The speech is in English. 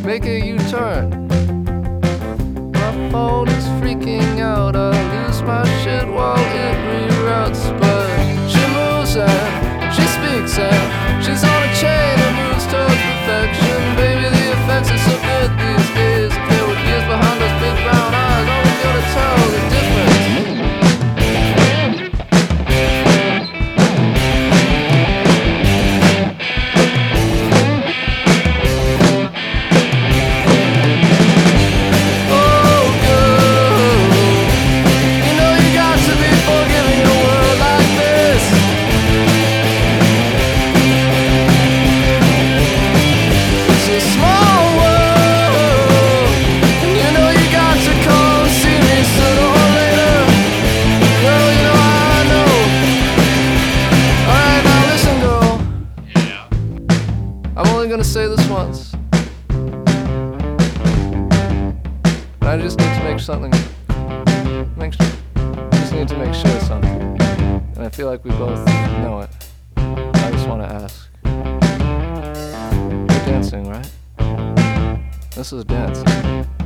make a U-turn. My phone is freaking out, I lose my shit while it reroutes. But she moves and she speaks and she's on a chain that moves towards perfection. Baby, the effects are so good these days. If there were years behind those big brown eyes, all we gotta tell the difference. Gonna say this once, but I just need to make something. Just need to make sure of something, and I feel like we both know it. I just want to ask. You're dancing, right? This is dancing.